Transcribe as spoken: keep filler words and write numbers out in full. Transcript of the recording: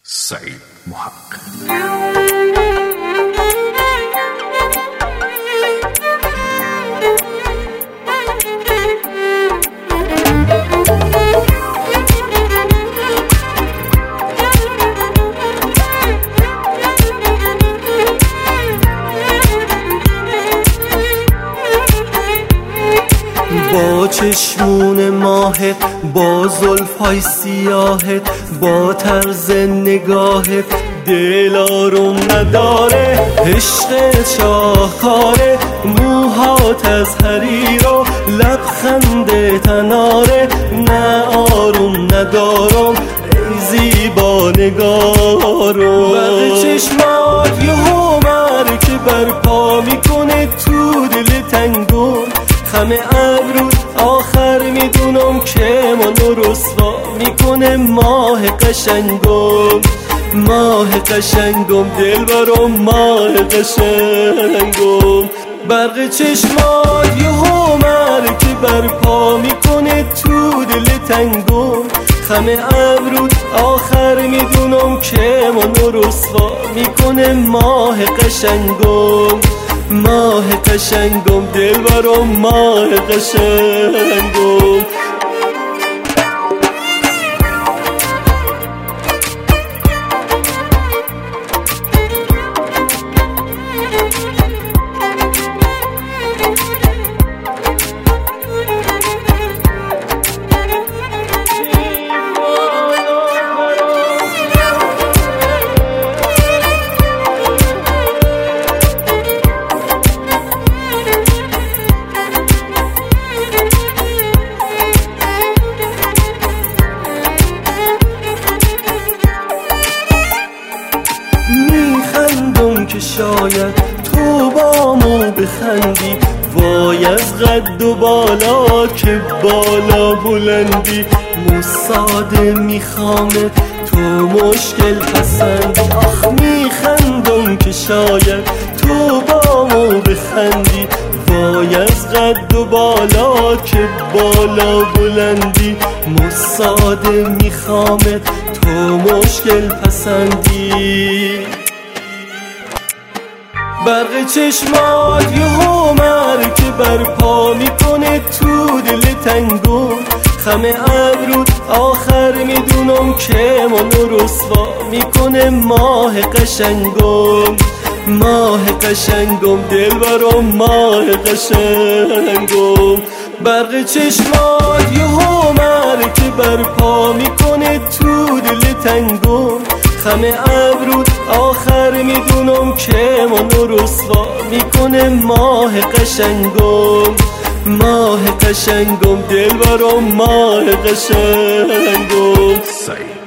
سعید محق. با چشمون ماهت، با زلفای سیاهت، با طرز نگاهت دل آروم نداره. عشق شاهکاره، موهات از حریر و لبخند تناره. نه آروم ندارم ای زیبا نگارم. برق چشمات یهو مرکه برپا میکنه تو دل تنگم. خم ابرود آخر میدونم که منو رسوا میکنه. ماه قشنگم، ماه قشنگم، دل برام ماه قشنگم. برق چشمات یهو مرکه برپا میکنه تو دل تنگم. خم ابرود آخر میدونم که منو رسوا میکنه. ماه قشنگم، ماه قشنگم، دل برام ماه قشنگم. که شاید تو با مو بخندی. وای از قد و بالا که بالا بلندی. موساده میخوامت تو مشکل پسندی. آخ میخندم که شاید تو با مو بخندی. وای از قد و بالا که بالا بلندی. موساده میخوامت تو مشکل پسندی. برق چشمات یهو مرکه برپا میکنه تو دل تنگم. خم ابرود آخر میدونم که منو رسوا میکنه. ماه قشنگم، ماه قشنگم، دل برام ماه قشنگم. برق چشمات یهو مرکه برپا میکنه تو دل تنگم. خم ابرود آخر میدونم که منو رسوا میکنه. ماه قشنگم، ماه قشنگم، دل برام ماه قشنگم. سعید